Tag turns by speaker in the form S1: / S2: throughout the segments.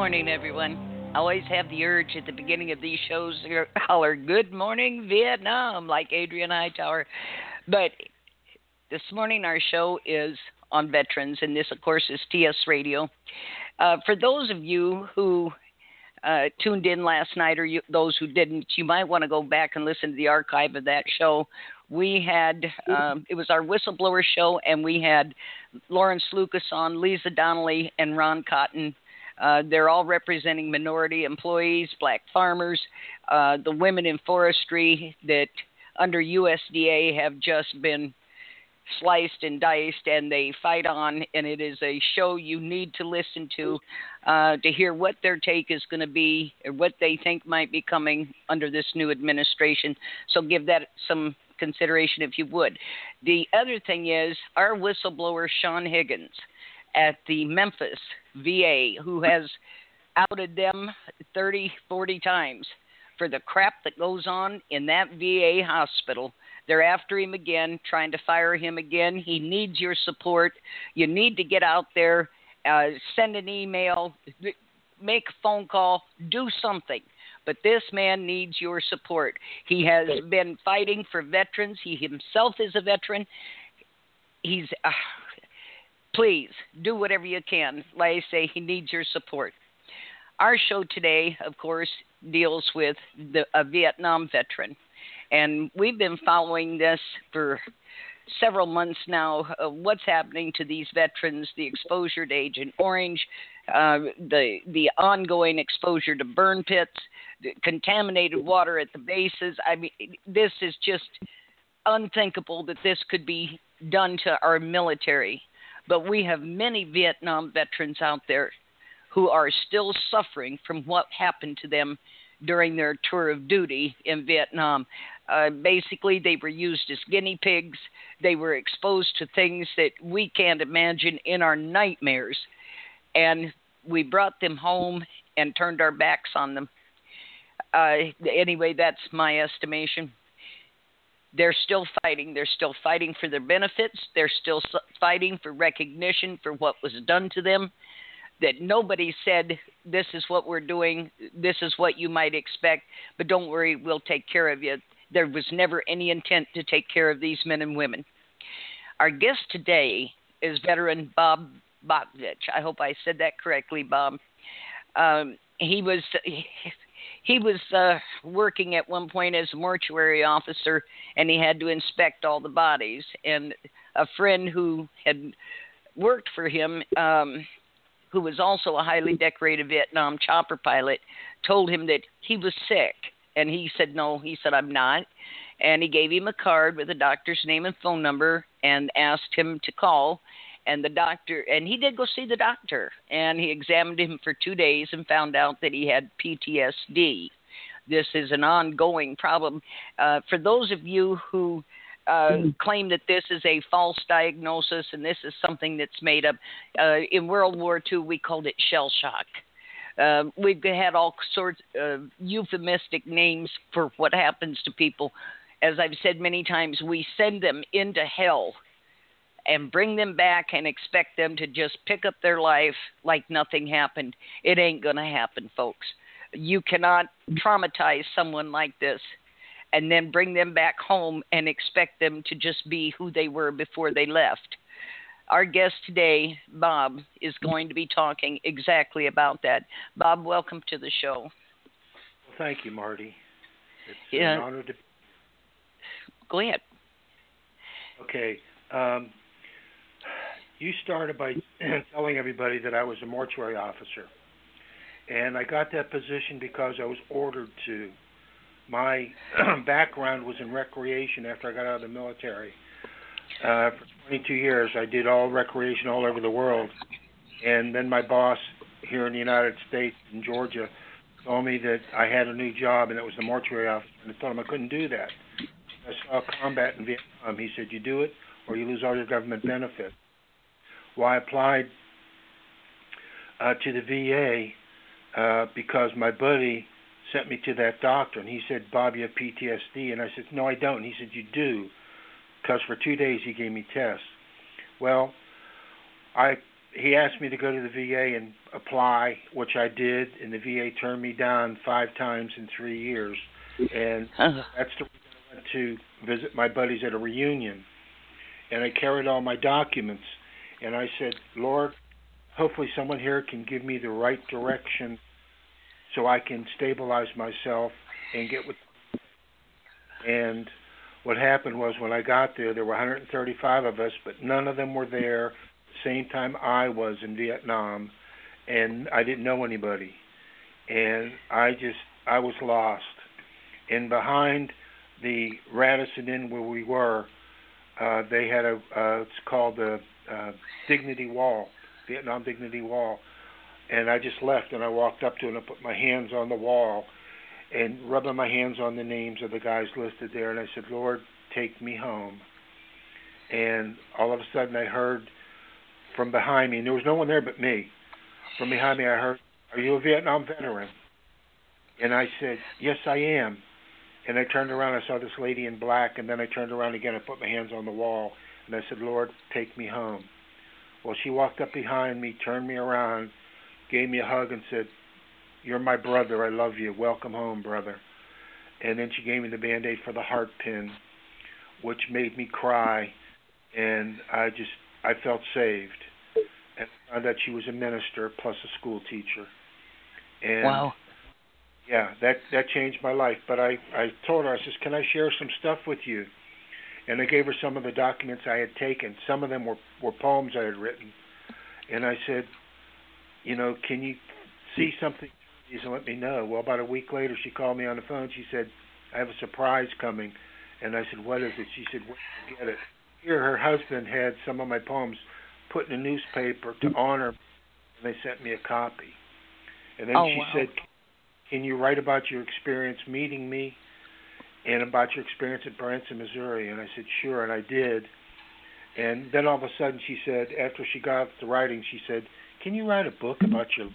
S1: morning, everyone. I always have the urge at the beginning of these shows to holler, "Good morning, Vietnam," like Adrian Hightower. But this morning, our show is on veterans, and this, of course, is TS Radio. For those of you who tuned in last night, or those who didn't, you might want to go back and listen to the archive of that show. We had, it was our whistleblower show, and we had Lawrence Lucas on, Lisa Donnelly, and Ron Cotton. They're all representing minority employees, black farmers, the women in forestry that under USDA have just been sliced and diced, and they fight on, and it is a show you need to listen to hear what their take is going to be or what they think might be coming under this new administration. So give that some consideration if you would. The other thing is our whistleblower, Sean Higgins, at the Memphis VA, who has outed them 30, 40 times for the crap that goes on in that VA hospital. They're after him again, trying to fire him again. He needs your support. You need to get out there, send an email, make a phone call, do something. But this man needs your support. He has been fighting for veterans. He himself is a veteran. He's, please, do whatever you can. Like I say, he needs your support. Our show today, of course, deals with a Vietnam veteran. And we've been following this for several months now, what's happening to these veterans, the exposure to Agent Orange, the ongoing exposure to burn pits, the contaminated water at the bases. I mean, this is just unthinkable that this could be done to our military. But we have many Vietnam veterans out there who are still suffering from what happened to them during their tour of duty in Vietnam. Basically, they were used as guinea pigs. They were exposed to things that we can't imagine in our nightmares. And we brought them home and turned our backs on them. Anyway, that's my estimation. They're still fighting. They're still fighting for their benefits. They're still fighting for recognition for what was done to them. That nobody said, this is what we're doing, this is what you might expect, but don't worry, we'll take care of you. There was never any intent to take care of these men and women. Our guest today is veteran Bob Botvich. I hope I said that correctly, Bob. He was working at one point as a mortuary officer, and he had to inspect all the bodies. And a friend who had worked for him, who was also a highly decorated Vietnam chopper pilot, told him that he was sick. And he said, no, he said, I'm not. And he gave him a card with the doctor's name and phone number and asked him to call. And the doctor, and he did go see the doctor, and he examined him for 2 days and found out that he had PTSD. This is an ongoing problem. For those of you who claim that this is a false diagnosis and this is something that's made up. In World War II, we called it shell shock. We've had all sorts of euphemistic names for what happens to people. As I've said many times, we send them into hell and bring them back and expect them to just pick up their life like nothing happened. It ain't going to happen, folks. You cannot traumatize someone like this and then bring them back home and expect them to just be who they were before they left. Our guest today, Bob, is going to be talking exactly about that. Bob, welcome to the show.
S2: Well, thank you, Marty. It's an honor to...
S1: Go ahead.
S2: Okay. You started by telling everybody that I was a mortuary officer. And I got that position because I was ordered to. My background was in recreation after I got out of the military. For 22 years, I did all recreation all over the world. And then my boss here in the United States, in Georgia, told me that I had a new job, and it was the mortuary officer. And I told him I couldn't do that. I saw combat in Vietnam. He said, you do it or you lose all your government benefits. Well, I applied to the VA because my buddy sent me to that doctor, and he said, Bob, you have PTSD. And I said, no, I don't. And he said, you do, because for 2 days he gave me tests. Well, I he asked me to go to the VA and apply, which I did, and the VA turned me down 5 times in 3 years. And that's the reason I went to visit my buddies at a reunion. And I carried all my documents. And I said, Lord, hopefully someone here can give me the right direction so I can stabilize myself and get with. And what happened was when I got there were 135 of us, but none of them were there the same time I was in Vietnam, and I didn't know anybody. And I was lost. And behind the Radisson Inn where we were, they had it's called the Dignity Wall, Vietnam Dignity Wall. And I just left, and I walked up to it, and I put my hands on the wall, and rubbing my hands on the names of the guys listed there, and I said, Lord, take me home. And all of a sudden I heard from behind me, and there was no one there but me. From behind me I heard, are you a Vietnam veteran? And I said, yes, I am. And I turned around, I saw this lady in black, and then I turned around again, I put my hands on the wall, and I said, Lord, take me home. Well, she walked up behind me, turned me around, gave me a hug, and said, you're my brother. I love you. Welcome home, brother. And then she gave me the Band-Aid for the heart pin, which made me cry. And I felt saved. And I found out she was a minister plus a school teacher. And
S1: wow.
S2: Yeah, that changed my life. But I told her, I says, can I share some stuff with you? And I gave her some of the documents I had taken. Some of them were poems I had written. And I said, can you see something and let me know? Well, about a week later, she called me on the phone. She said, I have a surprise coming. And I said, what is it? She said, where did you get it? Here, her husband had some of my poems put in a newspaper to honor me, and they sent me a copy. And then she said, can you write about your experience meeting me and about your experience at Branson, Missouri? And I said, sure, and I did. And then all of a sudden she said, after she got the writing, she said, can you write a book about your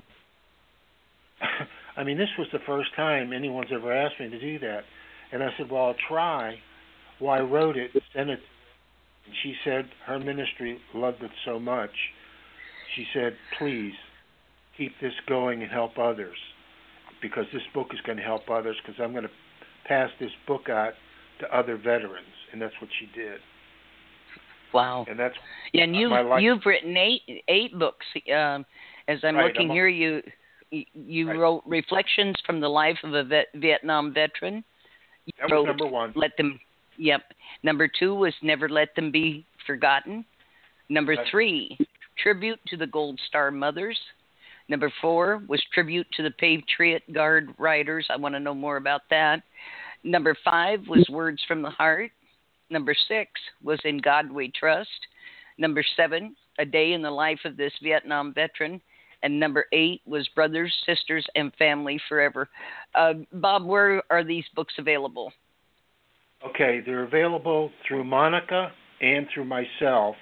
S2: I mean, this was the first time anyone's ever asked me to do that. And I said, well, I'll try. Well, I wrote it, sent it. And she said her ministry loved it so much. She said, please keep this going and help others, because this book is going to help others, because I'm going to pass this book out to other veterans. And that's what she did.
S1: Wow.
S2: And that's
S1: and you've written eight books. As I'm looking here, you wrote Reflections from the Life of a Vietnam Veteran.
S2: That was number 1.
S1: Number 2 was Never Let Them Be Forgotten. Number 3, Tribute to the Gold Star Mothers. Number 4 was Tribute to the Patriot Guard Riders. I want to know more about that. Number 5 was Words from the Heart. Number 6 was In God We Trust. Number 7, A Day in the Life of This Vietnam Veteran. And number 8 was Brothers, Sisters, and Family Forever. Bob, where are these books available?
S2: Okay, they're available through Monica and through myself.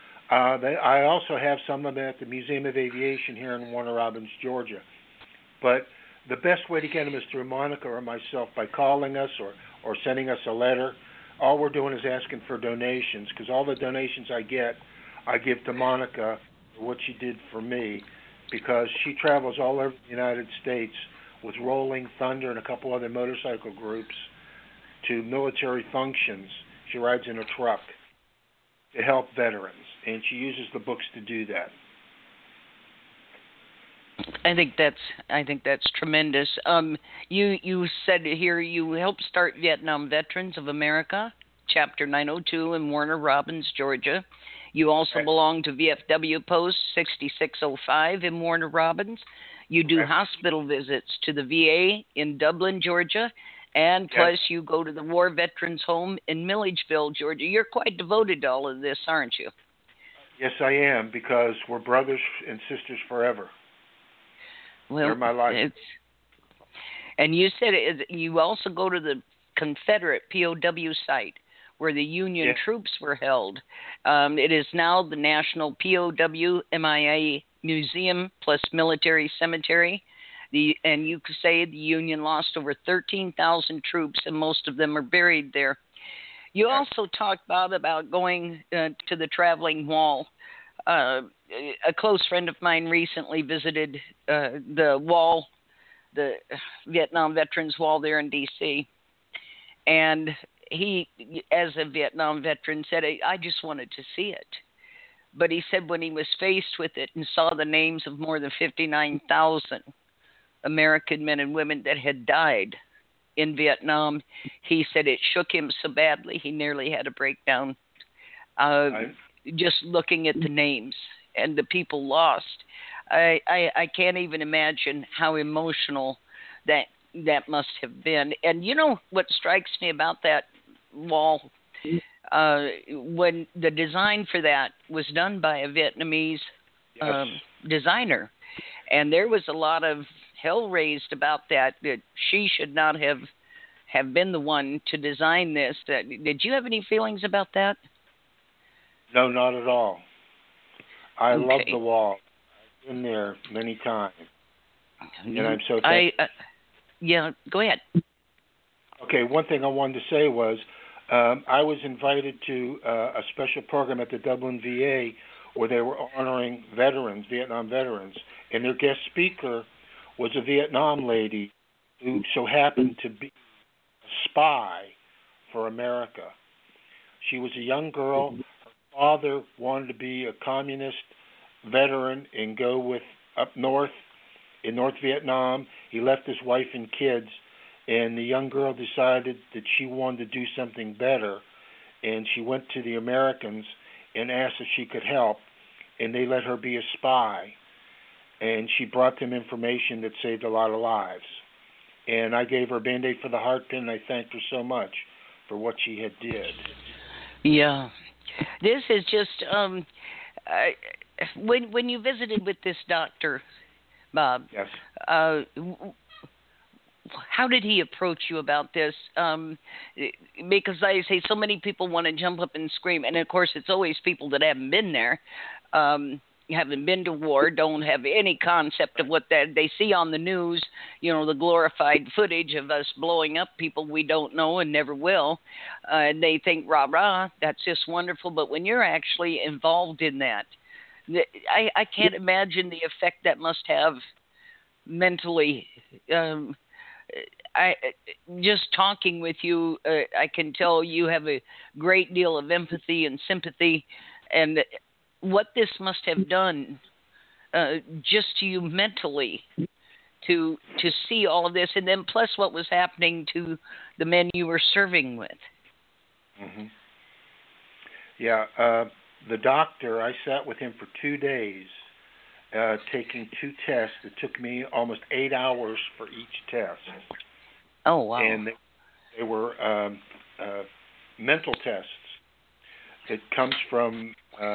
S2: I also have some of them at the Museum of Aviation here in Warner Robins, Georgia. But the best way to get them is through Monica or myself by calling us or sending us a letter. All we're doing is asking for donations, because all the donations I get, I give to Monica for what she did for me, because she travels all over the United States with Rolling Thunder and a couple other motorcycle groups to military functions. She rides in a truck to help veterans, and she uses the books to do that.
S1: I think that's tremendous. You said here you helped start Vietnam Veterans of America, Chapter 902 in Warner Robins, Georgia. You also belong to VFW Post 6605 in Warner Robins. You do hospital visits to the VA in Dublin, Georgia, and plus you go to the War Veterans Home in Milledgeville, Georgia. You're quite devoted to all of this, aren't you?
S2: Yes, I am, because we're brothers and sisters forever.
S1: Well,
S2: they're my life.
S1: And you said you also go to the Confederate POW site where the Union troops were held. It is now the National POW MIA Museum plus Military Cemetery. And you could say the Union lost over 13,000 troops, and most of them are buried there. You also talked about going to the Traveling Wall. uh, a close friend of mine recently visited the wall, the Vietnam Veterans Wall there in D.C. And he, as a Vietnam veteran, said, I just wanted to see it. But he said when he was faced with it and saw the names of more than 59,000 American men and women that had died in Vietnam, he said it shook him so badly he nearly had a breakdown. Just looking at the names and the people lost, I can't even imagine how emotional that must have been. And you know what strikes me about that wall? When the design for that was done by a Vietnamese
S2: Yes.
S1: designer, and there was a lot of hell raised about that she should not have been the one to design this. Did you have any feelings about that?
S2: No, not at all. I
S1: Okay.
S2: love the wall. I've been there many times, and I'm so thankful.
S1: Yeah, go ahead.
S2: Okay, one thing I wanted to say was I was invited to a special program at the Dublin VA where they were honoring veterans, Vietnam veterans, and their guest speaker was a Vietnam lady who so happened to be a spy for America. She was a young girl. Her father wanted to be a communist veteran and go with up north in North Vietnam. He left his wife and kids, and the young girl decided that she wanted to do something better, and she went to the Americans and asked if she could help, and they let her be a spy, and she brought them information that saved a lot of lives. And I gave her a Band-Aid for the heart pin, and I thanked her so much for what she had did.
S1: Yeah, this is just when you visited with this doctor, Bob.
S2: Yes.
S1: How did he approach you about this? Because I say so many people want to jump up and scream, and of course it's always people that haven't been there, haven't been to war, don't have any concept of what that they see on the news. You know, the glorified footage of us blowing up people we don't know and never will, and they think rah rah, that's just wonderful. But when you're actually involved in that, I can't imagine the effect that must have mentally. I just talking with you, I can tell you have a great deal of empathy and sympathy, and what this must have done just to you mentally to see all of this, and then plus what was happening to the men you were serving with.
S2: Mm-hmm. Yeah, the doctor, I sat with him for 2 days, taking 2 tests. It took me almost 8 hours for each test.
S1: Oh, wow.
S2: And they were mental tests. It comes from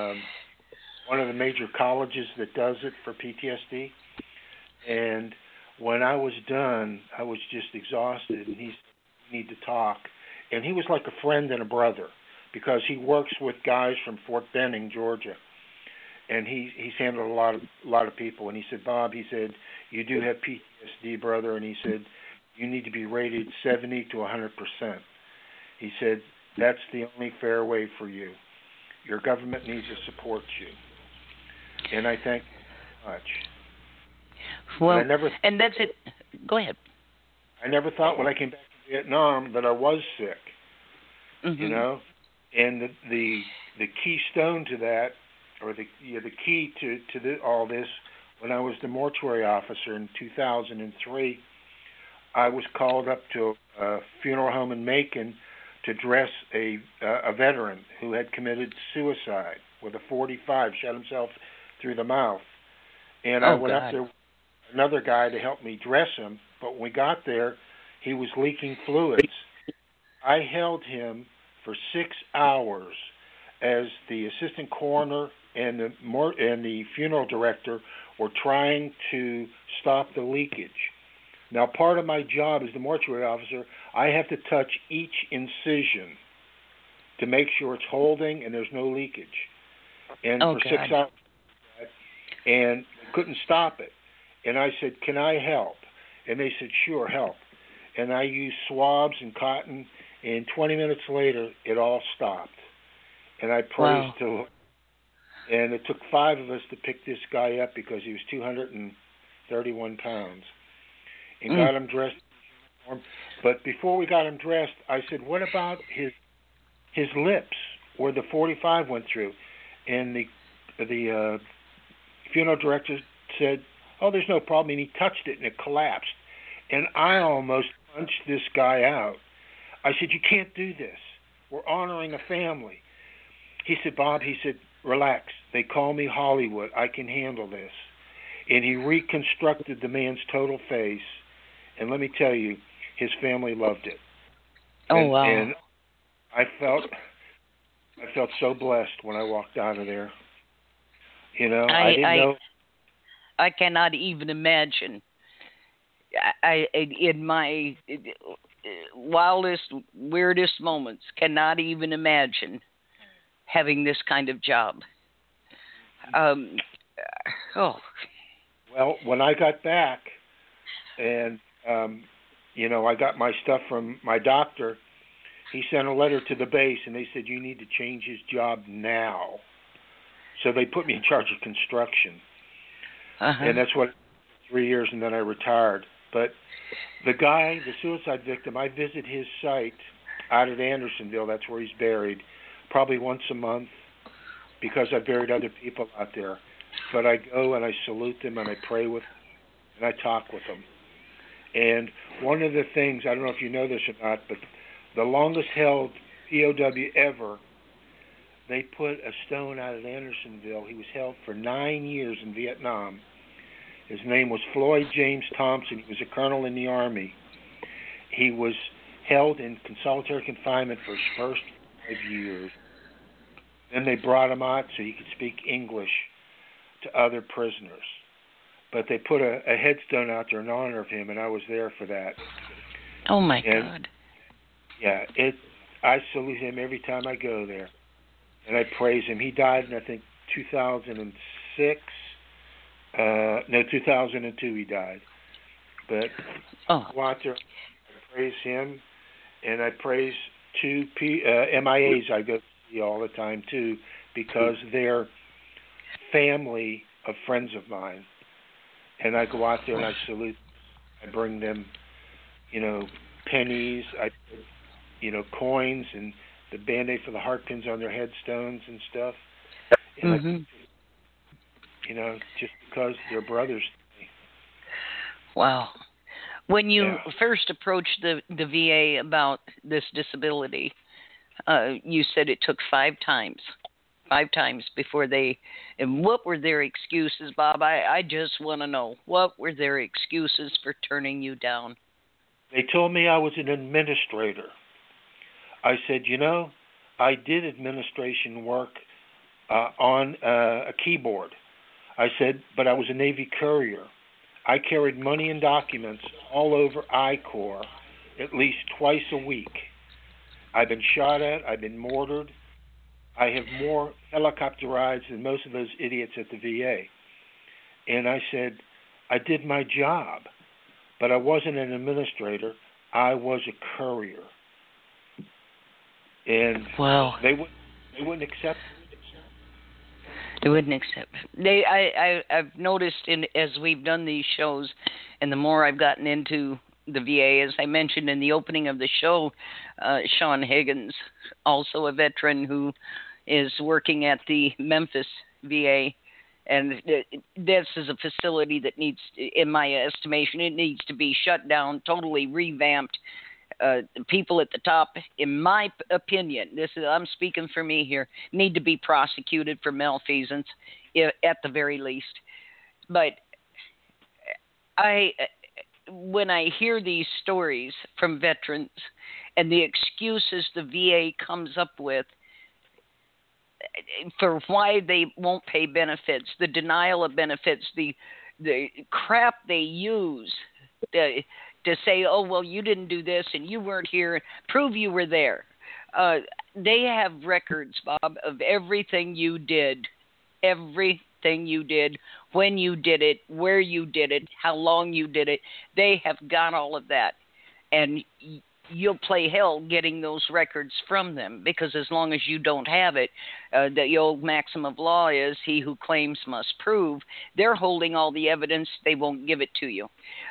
S2: one of the major colleges that does it for PTSD. And when I was done, I was just exhausted. And he said, "We need to talk." And he was like a friend and a brother because he works with guys from Fort Benning, Georgia. And he's handled a lot of people. And he said, "Bob," he said, "you do have PTSD, brother." And he said, "You need to be rated 70 to 100%. He said, "That's the only fair way for you. Your government needs to support you." And I thank you so much.
S1: Well,
S2: And
S1: and that's it. Go ahead.
S2: I never thought when I came back to Vietnam that I was sick,
S1: Mm-hmm.
S2: you know. And the keystone to that, or the key to all this, when I was the mortuary officer in 2003, I was called up to a funeral home in Macon to dress a veteran who had committed suicide with a .45, shot himself through the mouth. And I went up there with another guy to help me dress him, but when we got there, he was leaking fluids. I held him for 6 hours as the assistant coroner and the funeral director were trying to stop the leakage. Now, part of my job as the mortuary officer, I have to touch each incision to make sure it's holding and there's no leakage. And for 6 hours, and couldn't stop it. And I said, "Can I help?" And they said, "Sure, help." And I used swabs and cotton, and 20 minutes later, it all stopped. And I praised the Lord. And it took 5 of us to pick this guy up because he was 231 pounds, and got him dressed. But before we got him dressed, I said, "What about his lips where the 45 went through?" And the funeral director said, "Oh, there's no problem." And he touched it, and it collapsed. And I almost punched this guy out. I said, "You can't do this. We're honoring a family." He said, "Bob," he said, "relax. They call me Hollywood. I can handle this." And he reconstructed the man's total face. And let me tell you, his family loved it.
S1: Oh, wow.
S2: And I felt so blessed when I walked out of there. You know, I didn't know.
S1: I cannot even imagine. In my wildest, weirdest moments, cannot even imagine having this kind of job.
S2: Well, when I got back, and you know, I got my stuff from my doctor. He sent a letter to the base, and they said, "You need to change his job now." So they put me in charge of construction, and that's what 3 years, and then I retired. But the guy, the suicide victim, I visit his site out at Andersonville. That's where he's buried, probably once a month, because I've buried other people out there. But I go and I salute them and I pray with them and I talk with them. And one of the things, I don't know if you know this or not, but the longest held POW ever, they put a stone out at Andersonville. He was held for 9 years in Vietnam. His name was Floyd James Thompson. He was a colonel in the Army. He was held in solitary confinement for his first 5 years. Then they brought him out so he could speak English to other prisoners. But they put a headstone out there in honor of him, and I was there for that.
S1: Oh, my God.
S2: Yeah, I salute him every time I go there, and I praise him. He died in, I think, 2006. No, 2002 he died. But I go out there, I praise him, and I praise 2 MIAs I go to see all the time, too, because they're family of friends of mine. And I go out there and I salute. I bring them, you know, pennies. I put, you know, coins and the Band-Aid for the heart pins on their headstones and stuff. And you know, just because they're brothers to me.
S1: Wow. When you first approached the VA about this disability, you said it took 5 times. 5 times before they, and what were their excuses, Bob? I just want to know, what were their excuses for turning you down?
S2: They told me I was an administrator. I said, you know, I did administration work on a keyboard. I said, but I was a Navy courier. I carried money and documents all over I-Corps at least twice a week. I've been shot at. I've been mortared. I have more helicopter rides than most of those idiots at the VA. And I said, I did my job, but I wasn't an administrator. I was a courier. And they wouldn't accept it.
S1: They wouldn't accept it. I've noticed as we've done these shows, and the more I've gotten into the VA, as I mentioned in the opening of the show, Sean Higgins, also a veteran who is working at the Memphis VA, and this is a facility that needs, in my estimation, it needs to be shut down, totally revamped. People at the top, in my opinion, I'm speaking for me here, need to be prosecuted for malfeasance at the very least. But when I hear these stories from veterans and the excuses the VA comes up with for why they won't pay benefits, the denial of benefits, the crap they use to say, oh, well, you didn't do this and you weren't here, prove you were there. They have records, Bob, of everything you did, when you did it, where you did it, how long you did it. They have got all of that. And you'll play hell getting those records from them, because as long as you don't have it, the old maxim of law is he who claims must prove. They're holding all the evidence. They won't give it to you.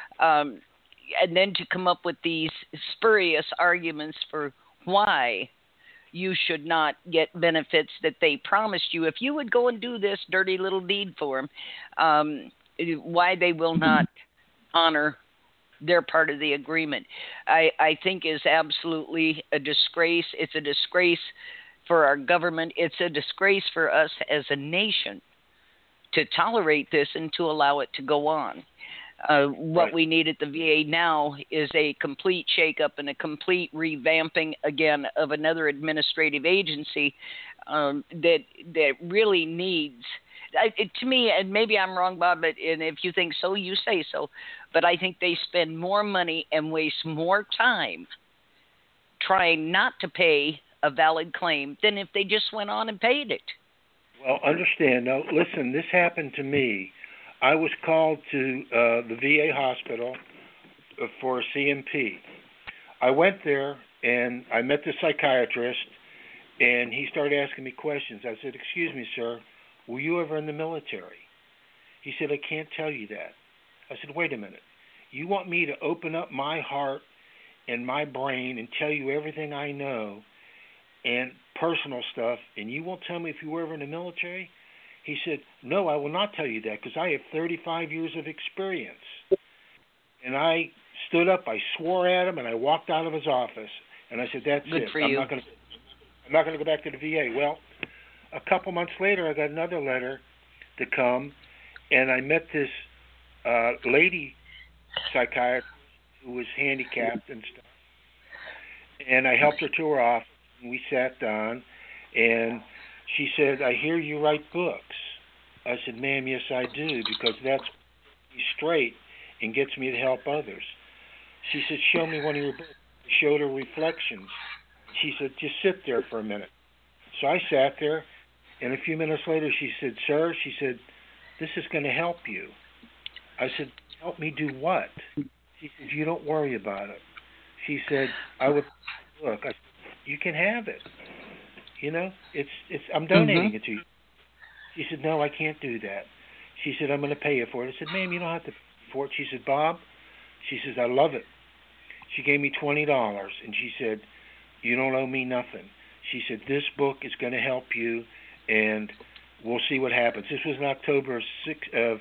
S1: And then to come up with these spurious arguments for why you should not get benefits that they promised you. If you would go and do this dirty little deed for them, why they will not honor their part of the agreement, I think is absolutely a disgrace. It's a disgrace for our government. It's a disgrace for us as a nation to tolerate this and to allow it to go on. What we need at the VA now is a complete shakeup and a complete revamping again of another administrative agency that really needs. To me, and maybe I'm wrong, Bob, but and if you think so, you say so. But I think they spend more money and waste more time trying not to pay a valid claim than if they just went on and paid it.
S2: Well, understand. Now, listen, this happened to me. I was called to the VA hospital for a CMP. I went there, and I met the psychiatrist, and he started asking me questions. I said, "Excuse me, sir, were you ever in the military?" He said, "I can't tell you that." I said, "Wait a minute. You want me to open up my heart and my brain and tell you everything I know and personal stuff, and you won't tell me if you were ever in the military?" He said, "No, I will not tell you that because I have 35 years of experience." And I stood up, I swore at him, and I walked out of his office. And I said, "That's
S1: Good
S2: it.
S1: for you.
S2: I'm not going to go back to the VA." Well, a couple months later, I got another letter to come, and I met this lady psychiatrist who was handicapped and stuff. And I helped her to her office, and we sat down, and she said, "I hear you write books." I said, "Ma'am, yes, I do, because that's me straight and gets me to help others." She said, "Show me one of your books." I showed her Reflections. She said, "Just sit there for a minute." So I sat there, and a few minutes later she said, "Sir," she said, "this is going to help you." I said, "Help me do what?" She said, "You don't worry about it." She said, "I would look." I said, "You can have it. You know, I'm donating it to you." She said, "No, I can't do that." She said, "I'm going to pay you for it." I said, "Ma'am, you don't have to pay for it." She said, "Bob," she says, "I love it." She gave me $20, and she said, "You don't owe me nothing." She said, "This book is going to help you, and we'll see what happens." This was in October of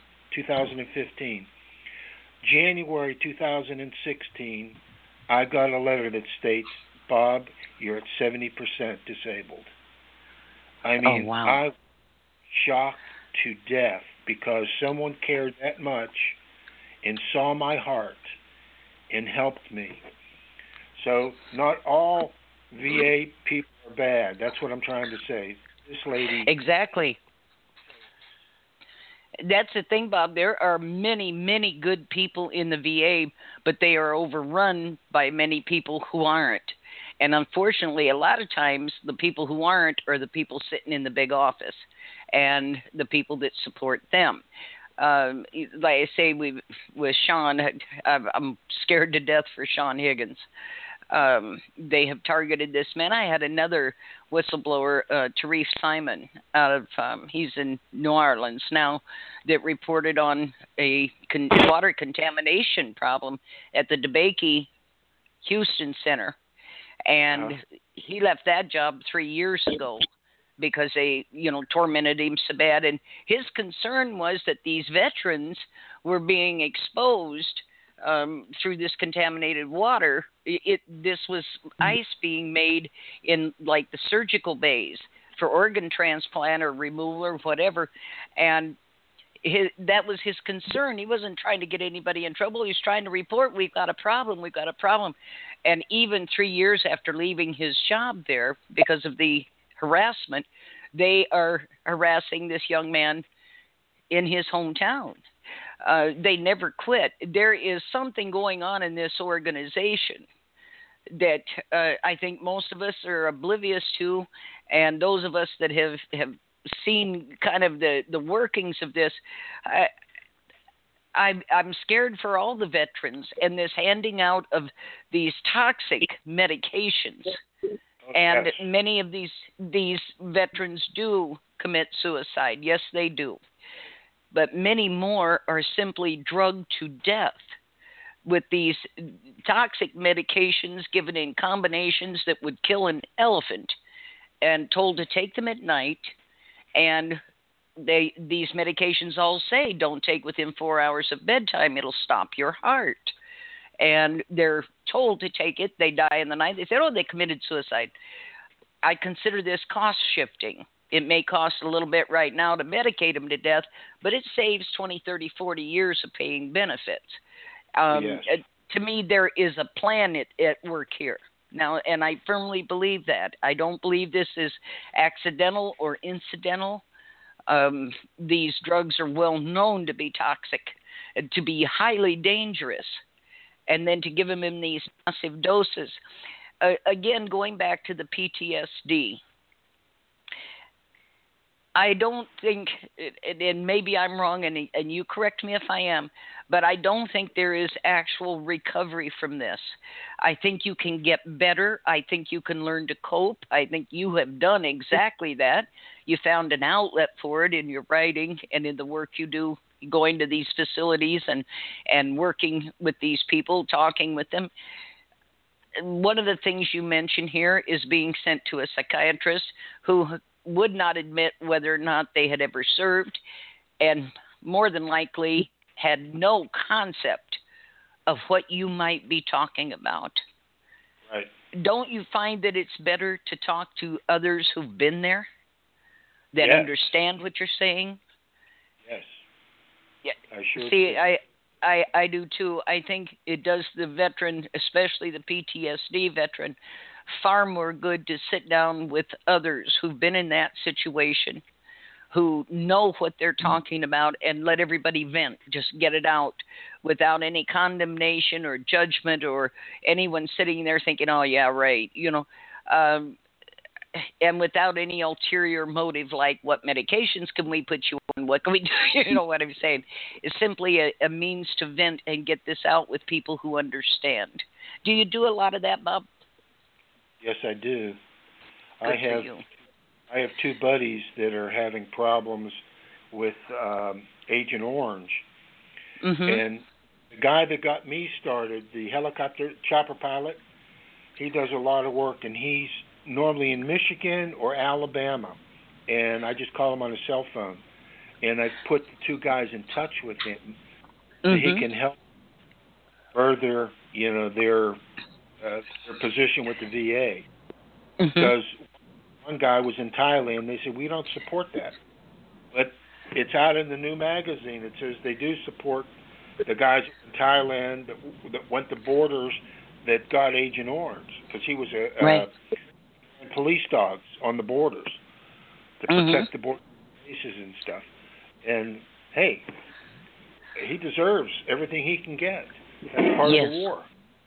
S2: 2015. January 2016, I got a letter that states, "Bob, you're at 70% disabled." I mean,
S1: oh, wow.
S2: I was shocked to death because someone cared that much and saw my heart and helped me. So not all VA people are bad. That's what I'm trying to say. This lady...
S1: Exactly. That's the thing, Bob. There are many, many good people in the VA, but they are overrun by many people who aren't. And unfortunately, a lot of times, the people who aren't are the people sitting in the big office and the people that support them. Like I say, with Sean, I'm scared to death for Sean Higgins. They have targeted this man. I had another whistleblower, Tarif Simon, out of he's in New Orleans now, that reported on a water contamination problem at the DeBakey Houston Center, and he left that job 3 years ago because they, tormented him so bad. And his concern was that these veterans were being exposed through this contaminated water. This was ice being made in like the surgical bays for organ transplant or removal or whatever, and that was his concern. He wasn't trying to get anybody in trouble. He was trying to report, we've got a problem. And even 3 years after leaving his job there, because of the harassment, they are harassing this young man in his hometown. They never quit. There is something going on in this organization that I think most of us are oblivious to, and those of us that have seen kind of the workings of this, I'm scared for all the veterans and this handing out of these toxic medications. And
S2: Yes.
S1: many of these veterans do commit suicide. Yes, they do. But many more are simply drugged to death with these toxic medications given in combinations that would kill an elephant and told to take them at night. And these medications all say don't take within 4 hours of bedtime. It'll stop your heart. And they're told to take it. They die in the night. They say, oh, they committed suicide. I consider this cost shifting. It may cost a little bit right now to medicate them to death, but it saves 20, 30, 40 years of paying benefits.
S2: Yes.
S1: To me, there is a plan at work here. Now, and I firmly believe that. I don't believe this is accidental or incidental. These drugs are well known to be toxic, to be highly dangerous, and then to give them in these massive doses. Again, going back to the PTSD, I don't think, and maybe I'm wrong, and you correct me if I am, but I don't think there is actual recovery from this. I think you can get better. I think you can learn to cope. I think you have done exactly that. You found an outlet for it in your writing and in the work you do, going to these facilities and working with these people, talking with them. One of the things you mention here is being sent to a psychiatrist who would not admit whether or not they had ever served, and more than likely had no concept of what you might be talking about.
S2: Right.
S1: Don't you find that it's better to talk to others who've been there, that
S2: Yes.
S1: understand what you're saying?
S2: Yes.
S1: Yeah.
S2: I sure
S1: See,
S2: do.
S1: I do too. I think it does the veteran, especially the PTSD veteran, far more good to sit down with others who've been in that situation, who know what they're talking about, and let everybody vent. Just get it out without any condemnation or judgment or anyone sitting there thinking, oh, yeah, right, and without any ulterior motive like what medications can we put you on, what can we do, you know what I'm saying. It's simply a means to vent and get this out with people who understand. Do you do a lot of that, Bob?
S2: Yes, I do.
S1: Good for you.
S2: I have two buddies that are having problems with Agent Orange.
S1: Mm-hmm.
S2: And the guy that got me started, the helicopter chopper pilot, he does a lot of work, and he's normally in Michigan or Alabama. And I just call him on a cell phone. And I've put the two guys in touch with him so he can help further, their position with the VA. Because one guy was in Thailand, they said, we don't support that. But it's out in the new magazine. It says they do support the guys in Thailand that went to borders that got Agent Orange, because he was a police dogs on the borders to protect the border bases and stuff. And, hey, he deserves everything he can get. That's part of the war.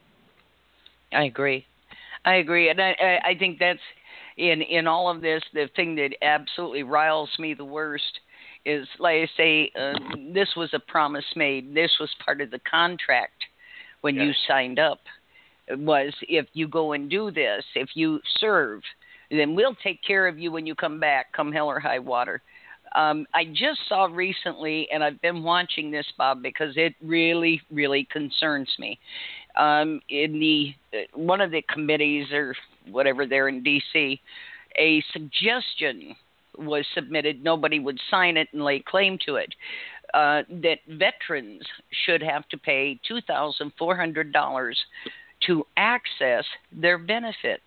S1: I agree. And I think that's, in all of this, the thing that absolutely riles me the worst is, like I say, this was a promise made. This was part of the contract when you signed up. It was, if you go and do this, if you serve, then we'll take care of you when you come back, come hell or high water. I just saw recently, and I've been watching this, Bob, because it really, really concerns me. In the one of the committees or whatever there in D.C., a suggestion was submitted. Nobody would sign it and lay claim to it. That veterans should have to pay $2,400 to access their benefits.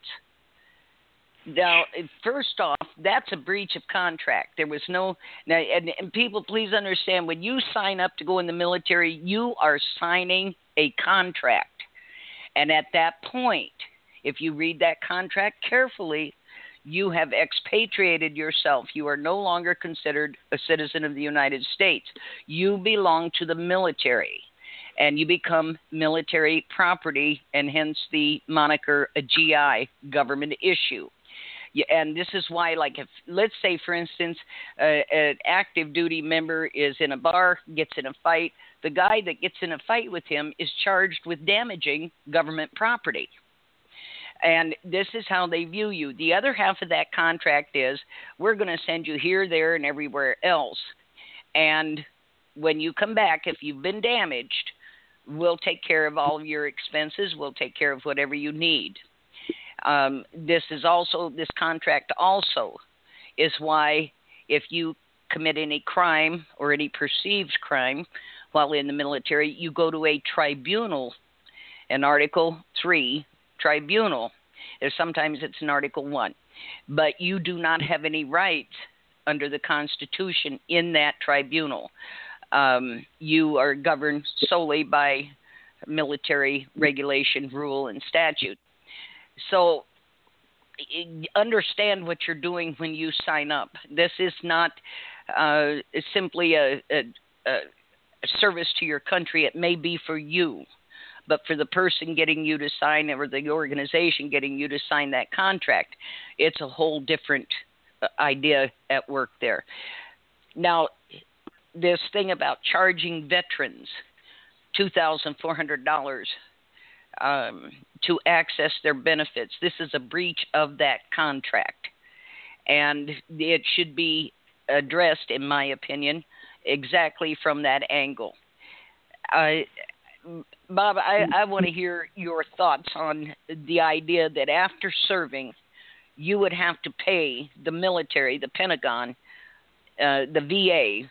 S1: Now, first off, that's a breach of contract. There was no, now, and people, please understand, when you sign up to go in the military, you are signing a contract. And at that point, if you read that contract carefully, you have expatriated yourself. You are no longer considered a citizen of the United States. You belong to the military, and you become military property, and hence the moniker a GI, government issue. And this is why, like, if, let's say, for instance, an active duty member is in a bar, gets in a fight, the guy that gets in a fight with him is charged with damaging government property. And this is how they view you. The other half of that contract is we're going to send you here, there, and everywhere else. And when you come back, if you've been damaged, we'll take care of all of your expenses. We'll take care of whatever you need. This contract also is why if you commit any crime or any perceived crime while in the military, you go to a tribunal, an Article 3 tribunal. Sometimes it's an Article 1. But you do not have any rights under the Constitution in that tribunal. You are governed solely by military regulation, rule, and statute. So understand what you're doing when you sign up. This is not simply a service to your country. It may be for you, but for the person getting you to sign, or the organization getting you to sign that contract, it's a whole different idea at work there. Now, this thing about charging veterans $2,400 to access their benefits, this is a breach of that contract. And it should be addressed, in my opinion, exactly from that angle. Bob, I want to hear your thoughts on the idea that after serving, you would have to pay the military, the Pentagon, the VA,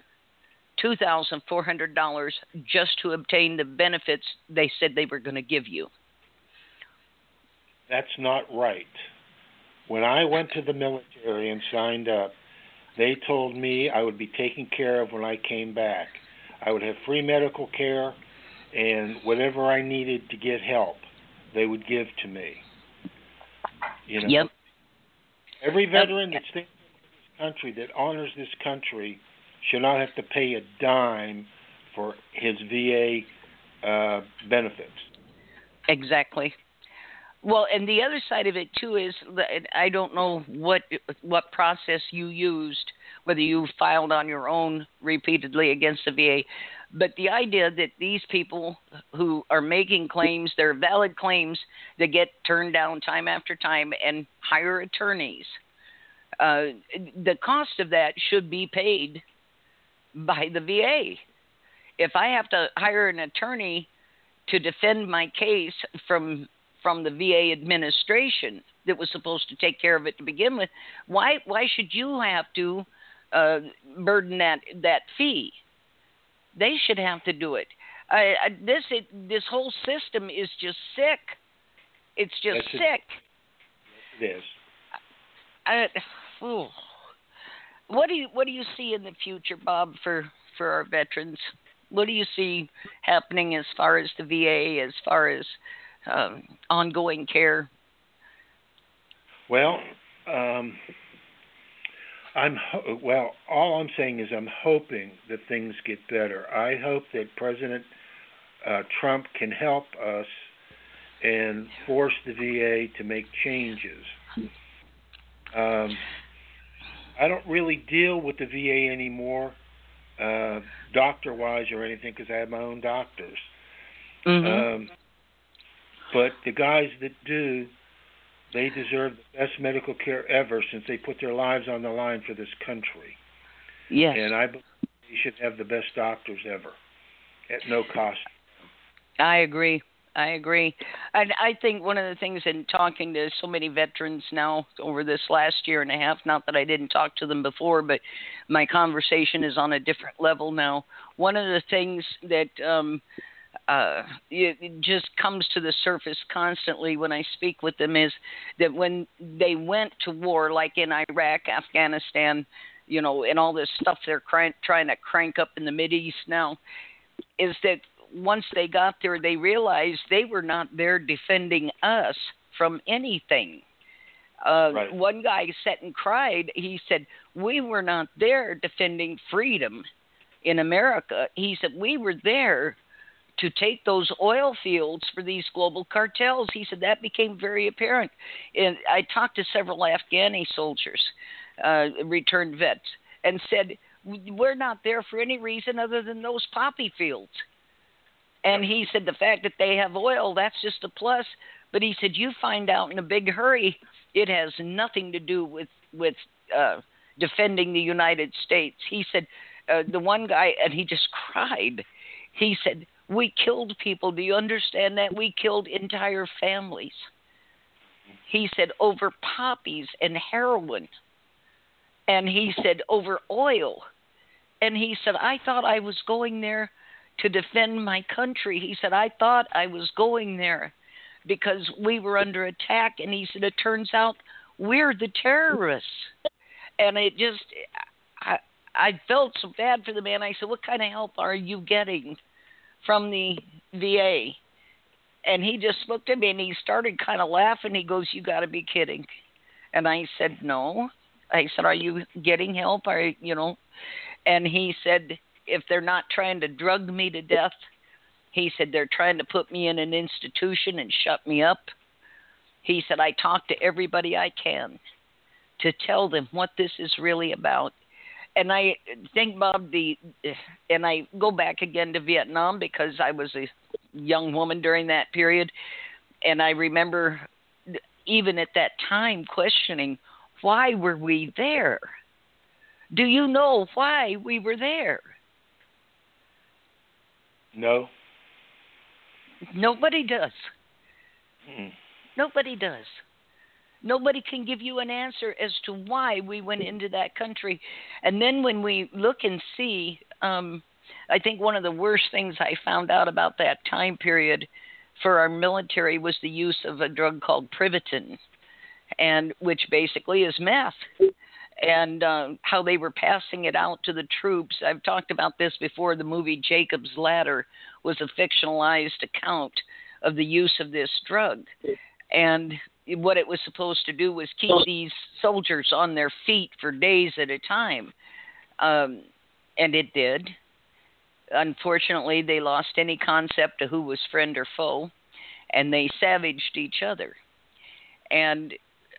S1: $2,400 just to obtain the benefits they said they were going to give you.
S2: That's not right. When I went to the military and signed up, they told me I would be taken care of when I came back. I would have free medical care, and whatever I needed to get help, they would give to me. You know,
S1: yep.
S2: Every veteran that stays in this country, that honors this country, should not have to pay a dime for his VA benefits.
S1: Exactly. Well, and the other side of it too is that I don't know what process you used, whether you filed on your own repeatedly against the VA, but the idea that these people who are making claims, they're valid claims, that get turned down time after time, and hire attorneys, the cost of that should be paid by the VA. If I have to hire an attorney to defend my case from the VA administration that was supposed to take care of it to begin with, why should you have to burden that fee? They should have to do it. This whole system is just sick. It's just sick.
S2: It is.
S1: What do you see in the future, Bob, for our veterans? What do you see happening as far as the VA, as far as ongoing care?
S2: Well, all I'm saying is I'm hoping that things get better. I hope that President Trump can help us and force the VA to make changes. I don't really deal with the VA anymore, doctor-wise or anything, because I have my own doctors.
S1: Mm-hmm.
S2: But the guys that do, they deserve the best medical care ever, since they put their lives on the line for this country.
S1: Yes.
S2: And I believe they should have the best doctors ever at no cost.
S1: I agree. And I think one of the things in talking to so many veterans now over this last year and a half, not that I didn't talk to them before, but my conversation is on a different level now. One of the things that it just comes to the surface constantly when I speak with them is that when they went to war, like in Iraq, Afghanistan, and all this stuff they're trying to crank up in the Mideast now, is that once they got there, they realized they were not there defending us from anything. Right. One guy sat and cried. He said, we were not there defending freedom in America. He said, we were there to take those oil fields for these global cartels. He said that became very apparent. And I talked to several Afghani soldiers, returned vets, and said, we're not there for any reason other than those poppy fields. And he said the fact that they have oil, that's just a plus. But he said you find out in a big hurry, it has nothing to do with defending the United States. He said the one guy, and he just cried. He said, we killed people. Do you understand that? We killed entire families. He said over poppies and heroin. And he said over oil. And he said, I thought I was going there to defend my country. He said, I thought I was going there because we were under attack. And he said, it turns out we're the terrorists. And it just, I felt so bad for the man. I said, what kind of help are you getting from the VA? And he just looked at me and he started kind of laughing. He goes, you got to be kidding. And I said, no. I said, are you getting help? And he said, if they're not trying to drug me to death, he said, they're trying to put me in an institution and shut me up. He said, I talk to everybody I can to tell them what this is really about. And I think, Bob, and I go back again to Vietnam because I was a young woman during that period. And I remember even at that time questioning, why were we there? Do you know why we were there?
S2: No.
S1: Nobody does.
S2: Hmm.
S1: Nobody does. Nobody can give you an answer as to why we went into that country. And then when we look and see, I think one of the worst things I found out about that time period for our military was the use of a drug called Privitin, and which basically is meth. And how they were passing it out to the troops. I've talked about this before. The movie Jacob's Ladder was a fictionalized account of the use of this drug. And what it was supposed to do was keep these soldiers on their feet for days at a time. And it did. Unfortunately, they lost any concept of who was friend or foe, and they savaged each other. And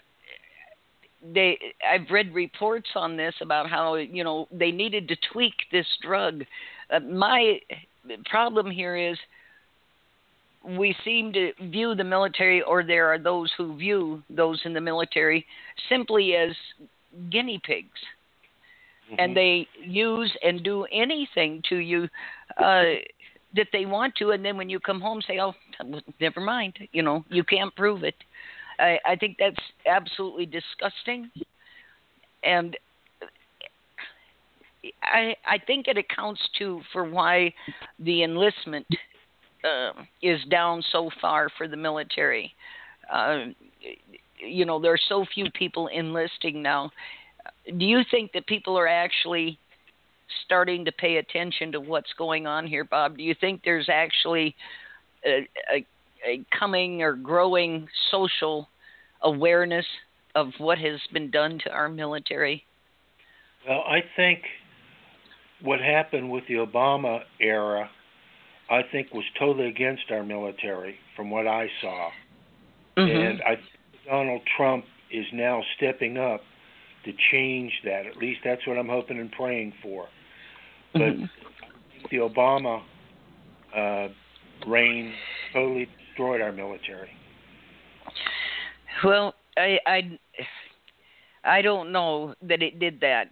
S1: I've read reports on this about how, they needed to tweak this drug. My problem here is we seem to view the military, or there are those who view those in the military simply as guinea pigs. Mm-hmm. And they use and do anything to you that they want to. And then when you come home, say, oh, never mind. You can't prove it. I think that's absolutely disgusting. And I think it accounts, too, for why the enlistment is down so far for the military. There are so few people enlisting now. Do you think that people are actually starting to pay attention to what's going on here, Bob? Do you think there's actually a coming or growing social awareness of what has been done to our military?
S2: Well, I think what happened with the Obama era, I think, was totally against our military from what I saw. Mm-hmm. And I think Donald Trump is now stepping up to change that. At least that's what I'm hoping and praying for. But mm-hmm. the Obama reign totally destroyed our military.
S1: Well, I don't know that it did that.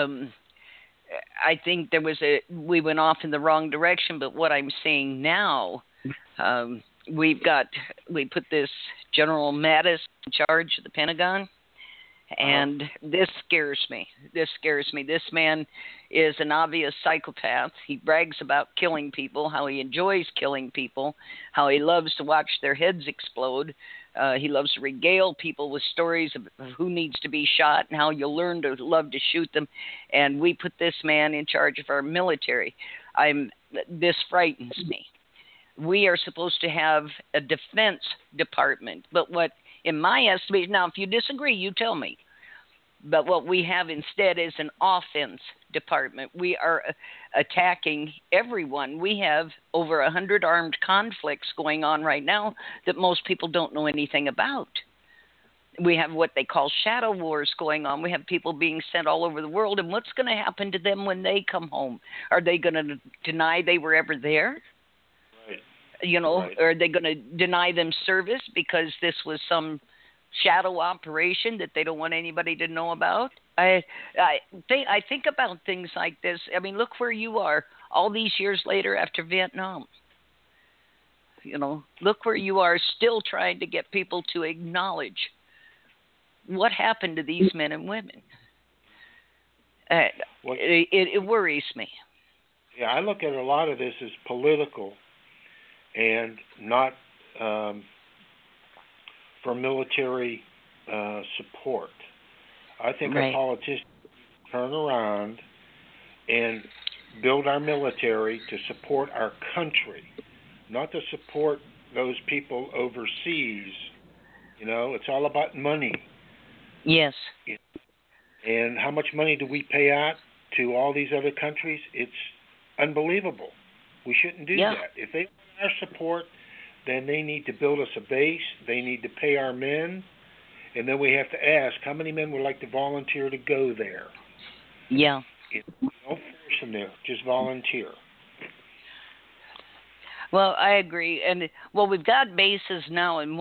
S1: I think we went off in the wrong direction, but what I'm seeing now, we put this General Mattis in charge of the Pentagon, and this scares me. This man is an obvious psychopath. He brags about killing people, how he enjoys killing people, how he loves to watch their heads explode. He loves to regale people with stories of who needs to be shot and how you'll learn to love to shoot them. And we put this man in charge of our military. This frightens me. We are supposed to have a defense department, but what, in my estimation, now if you disagree, you tell me. But what we have instead is an offense department. We are attacking everyone. We have over 100 armed conflicts going on right now that most people don't know anything about. We have what they call shadow wars going on. We have people being sent all over the world. And what's going to happen to them when they come home? Are they going to deny they were ever there?
S2: Right. Right.
S1: Are they going to deny them service because this was some shadow operation that they don't want anybody to know about? I think about things like this. I mean, look where you are all these years later after Vietnam. Look where you are still trying to get people to acknowledge what happened to these men and women. It worries me.
S2: Yeah, I look at a lot of this as political and not for military support. I think our
S1: Right.
S2: politicians turn around and build our military to support our country, not to support those people overseas. It's all about money.
S1: Yes.
S2: And how much money do we pay out to all these other countries? It's unbelievable. We shouldn't do
S1: Yeah.
S2: that. If they want our support, then they need to build us a base. They need to pay our men. And then we have to ask, how many men would like to volunteer to go there?
S1: Yeah.
S2: Don't force them there. Just volunteer.
S1: Well, I agree. And we've got bases now in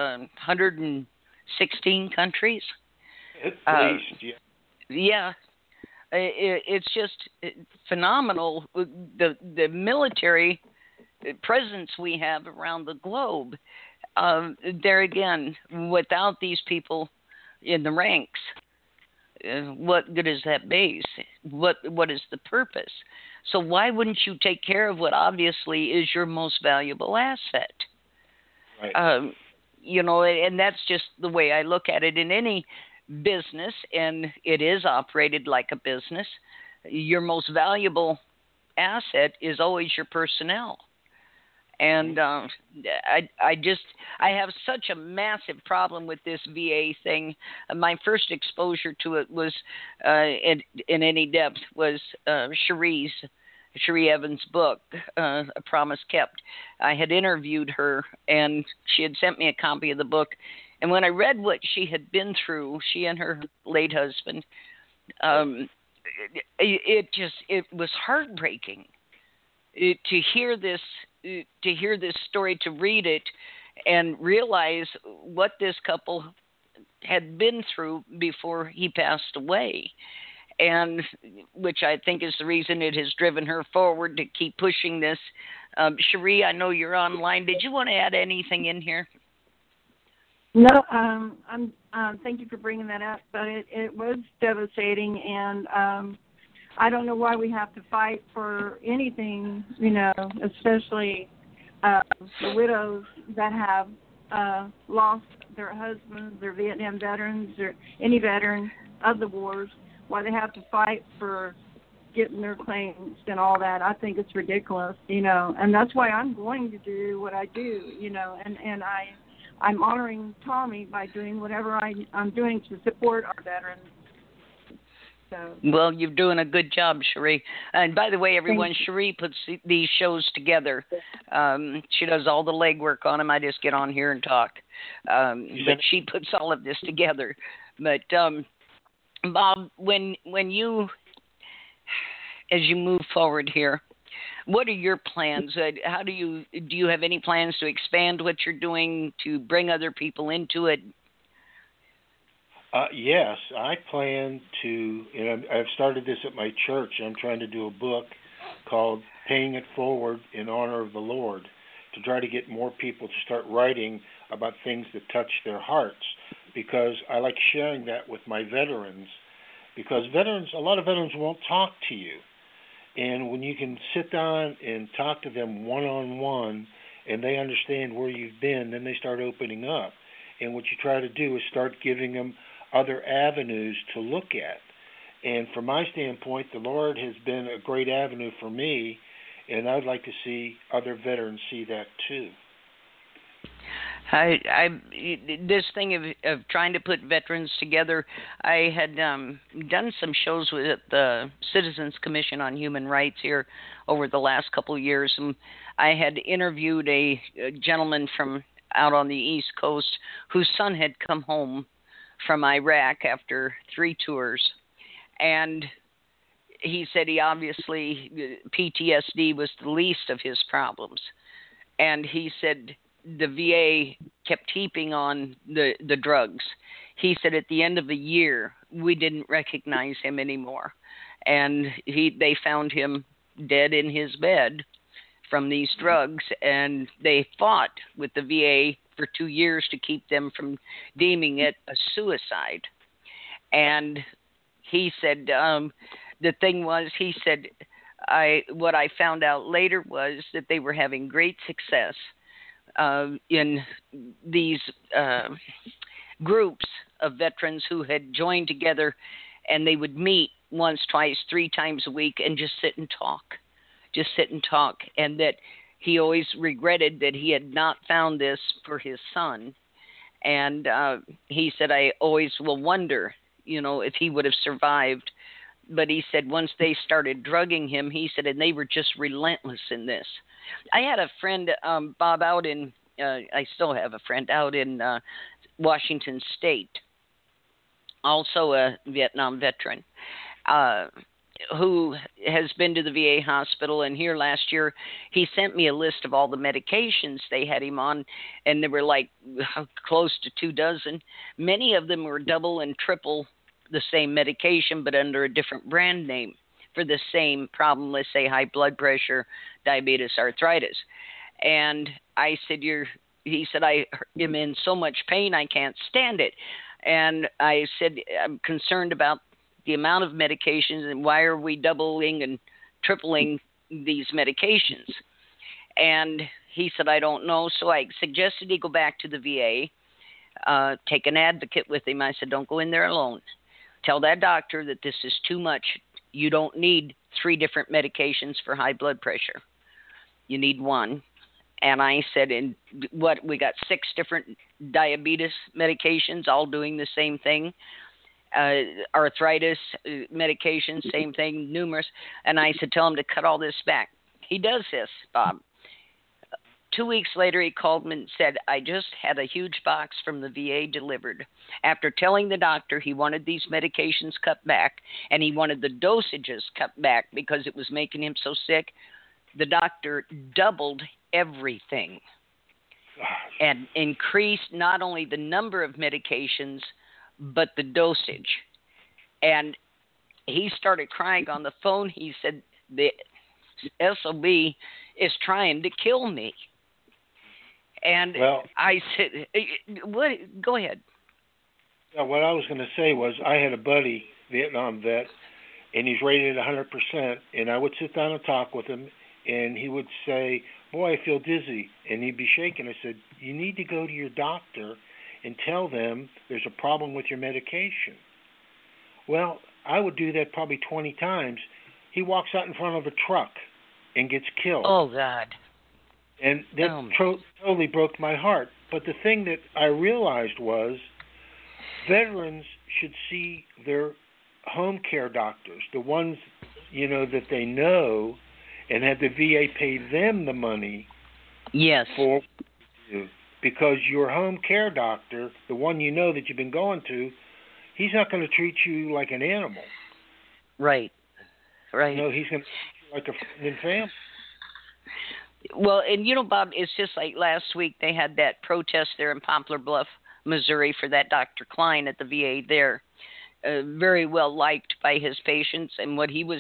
S1: 116 countries.
S2: At least, yeah.
S1: Yeah. It's just phenomenal, the military presence we have around the globe. There again, without these people in the ranks, what good is that base? What is the purpose? So why wouldn't you take care of what obviously is your most valuable asset?
S2: Right.
S1: And that's just the way I look at it in any business, and it is operated like a business. Your most valuable asset is always your personnel. And I have such a massive problem with this VA thing. My first exposure to it was in any depth was Cherie Evans' book, A Promise Kept. I had interviewed her, and she had sent me a copy of the book. And when I read what she had been through, she and her late husband, it was heartbreaking to hear this story, to read it, and realize what this couple had been through before he passed away, and which I think is the reason it has driven her forward to keep pushing this. Cherie, I know you're online. Did you want to add anything in here?
S3: No, thank you for bringing that up, but it was devastating, and I don't know why we have to fight for anything, especially the widows that have lost their husbands, their Vietnam veterans, or any veteran of the wars, why they have to fight for getting their claims and all that. I think it's ridiculous, and that's why I'm going to do what I do, and I'm honoring Tommy by doing whatever I'm doing to support our veterans. So.
S1: Well, you're doing a good job, Cherie. And by the way, everyone, Cherie puts these shows together. She does all the legwork on them. I just get on here and talk. But she puts all of this together. But Bob, when you, as you move forward here, what are your plans? How do you have any plans to expand what you're doing, to bring other people into it?
S2: Yes, I plan to, and I've started this at my church. I'm trying to do a book called Paying It Forward in Honor of the Lord, to try to get more people to start writing about things that touch their hearts, because I like sharing that with my veterans, because a lot of veterans won't talk to you. And when you can sit down and talk to them one-on-one and they understand where you've been, then they start opening up. And what you try to do is start giving them other avenues to look at. And from my standpoint, the Lord has been a great avenue for me, and I'd like to see other veterans see that too.
S1: This thing of trying to put veterans together, I had done some shows with the Citizens Commission on Human Rights here over the last couple of years, and I had interviewed a gentleman from out on the East Coast whose son had come home from Iraq after 3 tours, and he said he obviously, PTSD was the least of his problems. and he said the VA kept heaping on the drugs. He said at the end of the year we didn't recognize him anymore, and they found him dead in his bed from these drugs, and they fought with the VA for 2 years to keep them from deeming it a suicide. And he said the thing was, he said, what I found out later was that they were having great success in these groups of veterans who had joined together, and they would meet once, twice, 3 times a week and just sit and talk, and that he always regretted that he had not found this for his son. And he said, I always will wonder, if he would have survived. But he said once they started drugging him, he said, and they were just relentless in this. I had a friend, Bob, out in, I still have a friend out in Washington State, also a Vietnam veteran, who has been to the VA hospital. And here last year, he sent me a list of all the medications they had him on, and there were like close to 2 dozen. Many of them were double and triple the same medication, but under a different brand name for the same problem, let's say high blood pressure, diabetes, arthritis. And I said, he said, I am in so much pain, I can't stand it. And I said, I'm concerned about the amount of medications, and why are we doubling and tripling these medications? And he said, I don't know. So I suggested he go back to the VA, take an advocate with him. I said, don't go in there alone. Tell that doctor that this is too much. You don't need 3 different medications for high blood pressure. You need 1. And I said, we got 6 different diabetes medications, all doing the same thing. Arthritis medication, same thing, numerous. And I said, tell him to cut all this back. He does this, Bob. 2 weeks later, he called me and said, I just had a huge box from the VA delivered. After telling the doctor he wanted these medications cut back, and he wanted the dosages cut back because it was making him so sick, the doctor doubled everything and increased not only the number of medications, but the dosage. And he started crying on the phone. He said, the SOB is trying to kill me. And I said, "What? Go ahead."
S2: Yeah, what I was going to say was I had a buddy, Vietnam vet, and he's rated 100%, and I would sit down and talk with him, and he would say, boy, I feel dizzy, and he'd be shaking. I said, you need to go to your doctor and tell them there's a problem with your medication. Well, I would do that probably 20 times. He walks out in front of a truck and gets killed.
S1: Oh, God.
S2: And that totally broke my heart. But the thing that I realized was veterans should see their home care doctors, the ones, that they know, and have the VA pay them the money.
S1: Yes.
S2: For you. Because your home care doctor, the one that you've been going to, he's not going to treat you like an animal.
S1: Right.
S2: He's going to treat you like a friend and family.
S1: Well, and Bob, it's just like last week they had that protest there in Poplar Bluff, Missouri, for that Dr. Klein at the VA there. Very well liked by his patients, and what he was,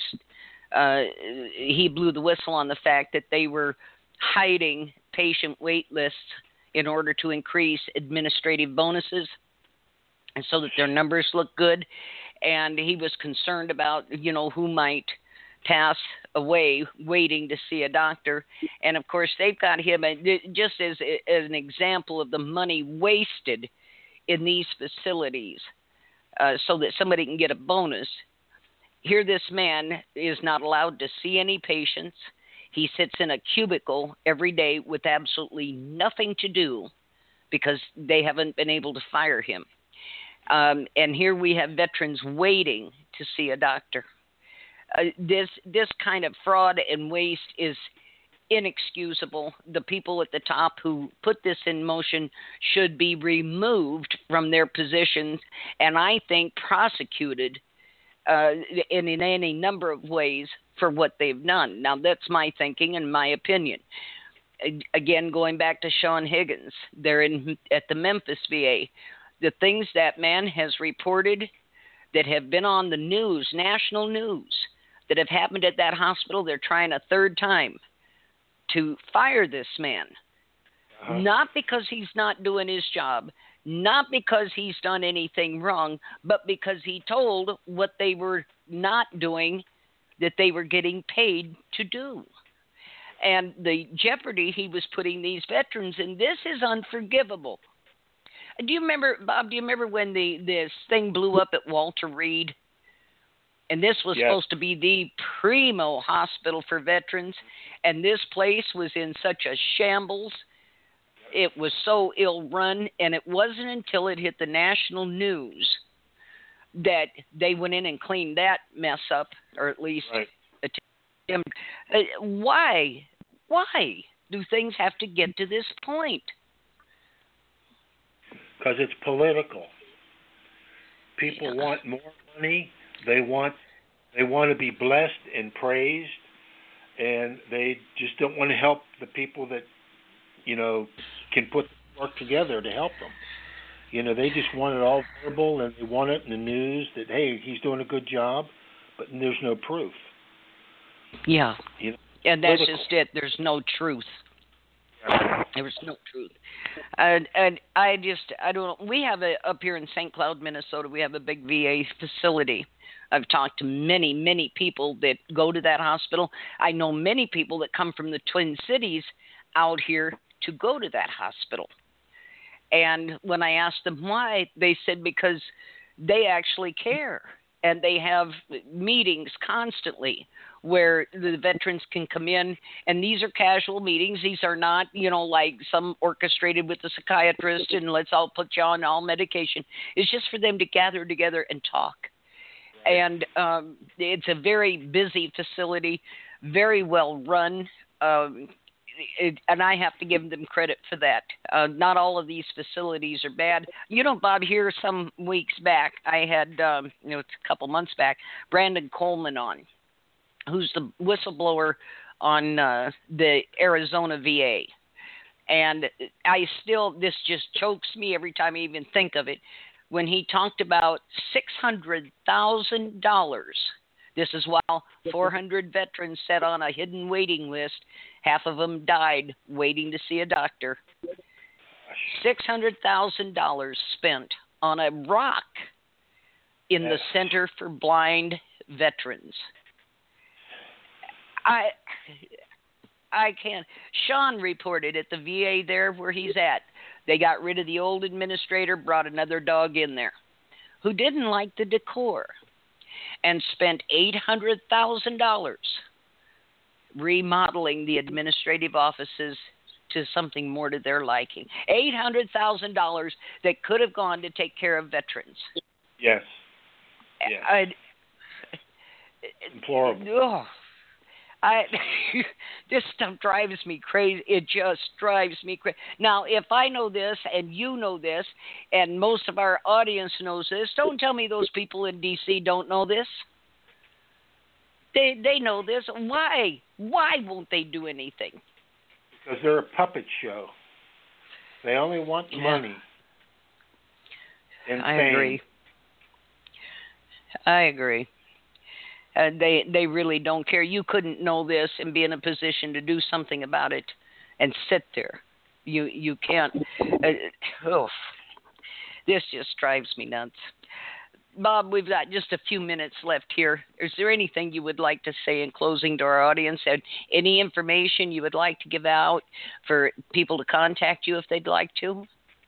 S1: he blew the whistle on the fact that they were hiding patient wait lists in order to increase administrative bonuses, and so that their numbers look good. And he was concerned about, who might pass away waiting to see a doctor. And of course, they've got him just as an example of the money wasted in these facilities so that somebody can get a bonus. Here, this man is not allowed to see any patients. He sits in a cubicle every day with absolutely nothing to do because they haven't been able to fire him. And here we have veterans waiting to see a doctor. This kind of fraud and waste is inexcusable. The people at the top who put this in motion should be removed from their positions, and I think prosecuted in any number of ways for what they've done. Now, that's my thinking and my opinion. again, going back to Sean Higgins, they're at the Memphis VA. The things that man has reported that have been on the news, national news, that have happened at that hospital, they're trying a third time to fire this man. Not because he's not doing his job, not because he's done anything wrong, but because he told what they were not doing that they were getting paid to do. And the jeopardy he was putting these veterans in, this is unforgivable. Do you remember, Bob, when this thing blew up at Walter Reed? And this was supposed to be the primo hospital for veterans. And this place was in such a shambles. It was so ill run. And it wasn't until it hit the national news that they went in and cleaned that mess up, or at least attempted. Why do things have to get to this point?
S2: Because it's political. People want more money. They want to be blessed and praised, and they just don't want to help the people that, can put the work together to help them. They just want it all verbal, and they want it in the news that, hey, he's doing a good job, but there's no proof.
S1: Yeah. And that's just it. There's no truth. There was no truth. And I don't know. We have up here in St. Cloud, Minnesota, we have a big VA facility. I've talked to many, many people that go to that hospital. I know many people that come from the Twin Cities out here to go to that hospital. And when I asked them why, they said because they actually care. And they have meetings constantly where the veterans can come in. And these are casual meetings. These are not, like some orchestrated with the psychiatrist and let's all put you on all medication. It's just for them to gather together and talk. Right. And it's a very busy facility, very well run. And I have to give them credit for that. Not all of these facilities are bad. Bob, here some weeks back, I had, it's a couple months back, Brandon Coleman on, who's the whistleblower on the Arizona VA. And this just chokes me every time I even think of it. When he talked about $600,000, this is while 400 veterans sat on a hidden waiting list. Half of them died waiting to see a doctor. $600,000 spent on a rock in the Center for Blind Veterans. I can't. Sean reported at the VA there where he's at. They got rid of the old administrator, brought another dog in there who didn't like the decor, and spent $800,000 remodeling the administrative offices to something more to their liking. $800,000 that could have gone to take care of veterans.
S2: Yes. Deplorable.
S1: This stuff drives me crazy. It just drives me crazy. Now, if I know this and you know this and most of our audience knows this, don't tell me those people in D.C. don't know this. They know this. Why? Why won't they do anything?
S2: Because they're a puppet show. They only want money. And fame.
S1: I agree. They really don't care. You couldn't know this and be in a position to do something about it and sit there. You can't. This just drives me nuts. Bob, we've got just a few minutes left here. Is there anything you would like to say in closing to our audience? And any information you would like to give out for people to contact you if they'd like to?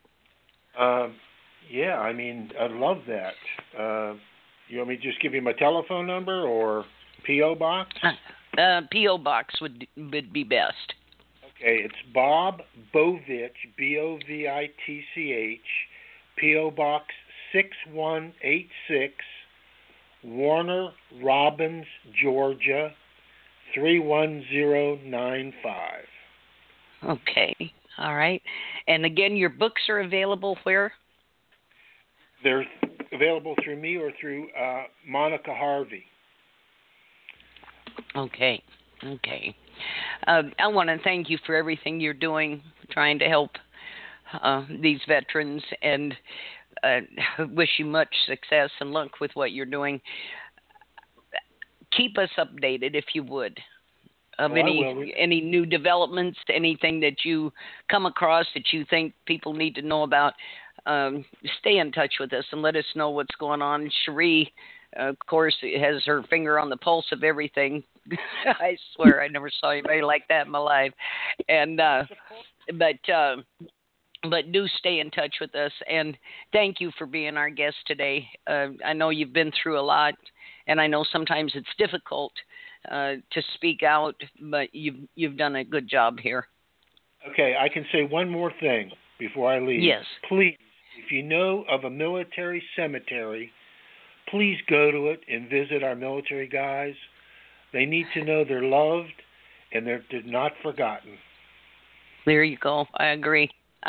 S2: Yeah, I'd love that. You want me to just give you my telephone number or P.O. Box?
S1: P.O. Box would be best.
S2: Okay, it's Bob Bovich, Bovitch, P.O. Box 6186, Warner Robins, Georgia 31095.
S1: Okay, all right. And again, your books are available where?
S2: They're available through me or through Monica Harvey.
S1: Okay. I want to thank you for everything you're doing, trying to help these veterans, and wish you much success and luck with what you're doing. Keep us updated, if you would, of any new developments, anything that you come across that you think people need to know about. Stay in touch with us and let us know what's going on. Cherie, of course, has her finger on the pulse of everything. I swear I never saw anybody like that in my life. And but do stay in touch with us, and thank you for being our guest today. I know you've been through a lot, and I know sometimes it's difficult to speak out, but you've done a good job here.
S2: Okay, I can say one more thing before I leave.
S1: Yes.
S2: Please, if you know of a military cemetery, please go to it and visit our military guys. They need to know they're loved and they're not forgotten.
S1: There you go. I agree.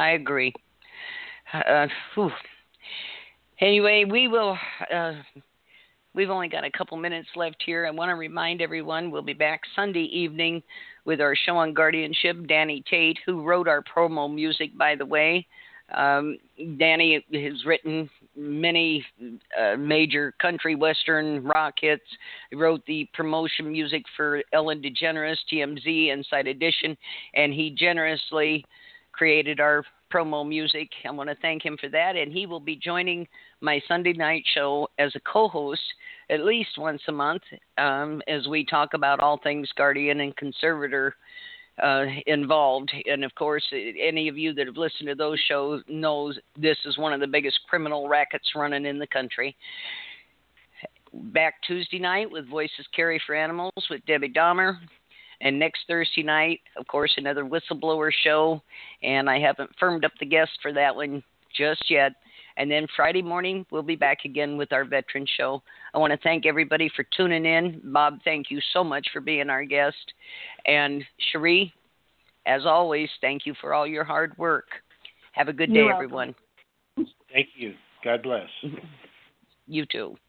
S1: Anyway, we will. We've only got a couple minutes left here. I want to remind everyone we'll be back Sunday evening with our show on guardianship. Danny Tate, who wrote our promo music, by the way. Danny has written many major country western rock hits. He wrote the promotion music for Ellen DeGeneres, TMZ, Inside Edition, and he generously created our promo music. I want to thank him for that, and he will be joining my Sunday night show as a co-host at least once a month as we talk about all things guardian and conservator involved. And of course, any of you that have listened to those shows knows this is one of the biggest criminal rackets running in the country. Back Tuesday night with Voices Carry for Animals with Debbie Dahmer. And next Thursday night, of course, another whistleblower show. And I haven't firmed up the guest for that one just yet. And then Friday morning, we'll be back again with our veteran show. I want to thank everybody for tuning in. Bob, thank you so much for being our guest. And Cherie, as always, thank you for all your hard work. Have a good day, everyone.
S2: Thank you. God bless.
S1: You too.